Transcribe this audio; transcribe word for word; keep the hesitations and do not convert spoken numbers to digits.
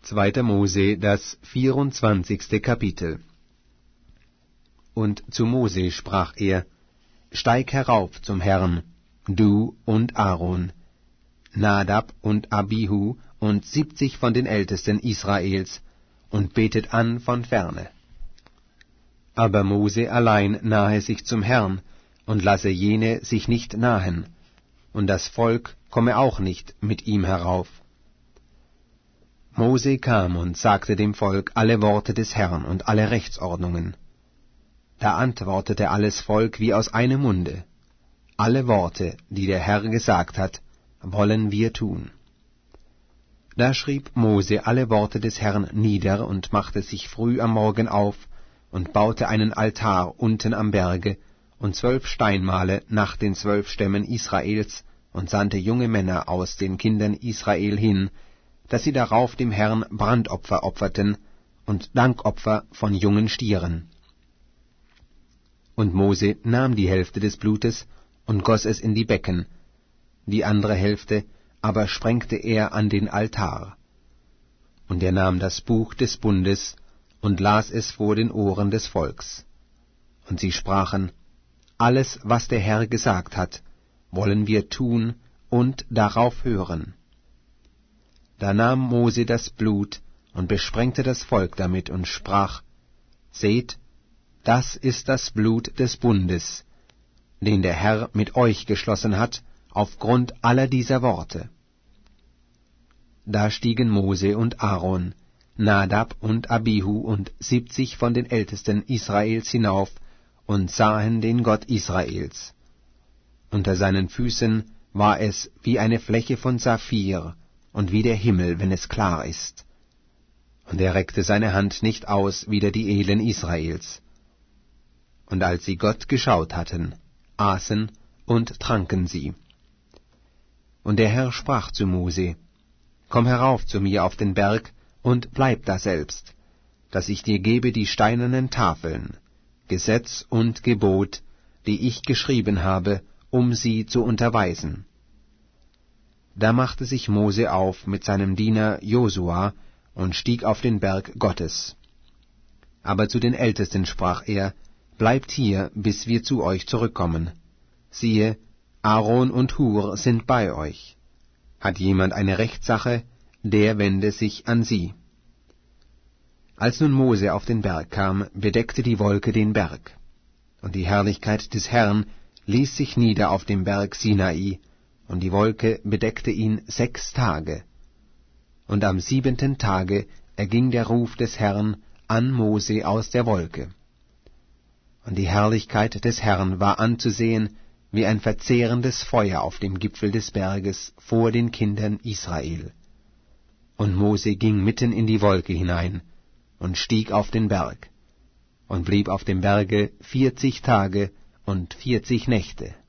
Zweiter Mose, das vierundzwanzigste Kapitel. Und zu Mose sprach er: Steig herauf zum Herrn, du und Aaron, Nadab und Abihu und siebzig von den Ältesten Israels, und betet an von ferne. Aber Mose allein nahe sich zum Herrn, und lasse jene sich nicht nahen, und das Volk komme auch nicht mit ihm herauf. Mose kam und sagte dem Volk alle Worte des Herrn und alle Rechtsordnungen. Da antwortete alles Volk wie aus einem Munde: Alle Worte, die der Herr gesagt hat, wollen wir tun. Da schrieb Mose alle Worte des Herrn nieder und machte sich früh am Morgen auf und baute einen Altar unten am Berge und zwölf Steinmale nach den zwölf Stämmen Israels und sandte junge Männer aus den Kindern Israel hin, dass sie darauf dem Herrn Brandopfer opferten und Dankopfer von jungen Stieren. Und Mose nahm die Hälfte des Blutes und goss es in die Becken, die andere Hälfte aber sprengte er an den Altar. Und er nahm das Buch des Bundes und las es vor den Ohren des Volks. Und sie sprachen: Alles, was der Herr gesagt hat, wollen wir tun und darauf hören. Da nahm Mose das Blut und besprengte das Volk damit und sprach: Seht, das ist das Blut des Bundes, den der Herr mit euch geschlossen hat, aufgrund aller dieser Worte. Da stiegen Mose und Aaron, Nadab und Abihu und siebzig von den Ältesten Israels hinauf und sahen den Gott Israels. Unter seinen Füßen war es wie eine Fläche von Saphir und wie der Himmel, wenn es klar ist. Und er reckte seine Hand nicht aus wider die Edlen Israels. Und als sie Gott geschaut hatten, aßen und tranken sie. Und der Herr sprach zu Mose: Komm herauf zu mir auf den Berg und bleib daselbst, dass ich dir gebe die steinernen Tafeln, Gesetz und Gebot, die ich geschrieben habe, um sie zu unterweisen. Da machte sich Mose auf mit seinem Diener Josua und stieg auf den Berg Gottes. Aber zu den Ältesten sprach er: Bleibt hier, bis wir zu euch zurückkommen. Siehe, Aaron und Hur sind bei euch. Hat jemand eine Rechtssache, der wende sich an sie. Als nun Mose auf den Berg kam, bedeckte die Wolke den Berg. Und die Herrlichkeit des Herrn ließ sich nieder auf dem Berg Sinai, und die Wolke bedeckte ihn sechs Tage. Und am siebenten Tage erging der Ruf des Herrn an Mose aus der Wolke. Und die Herrlichkeit des Herrn war anzusehen wie ein verzehrendes Feuer auf dem Gipfel des Berges vor den Kindern Israel. Und Mose ging mitten in die Wolke hinein und stieg auf den Berg und blieb auf dem Berge vierzig Tage und vierzig Nächte.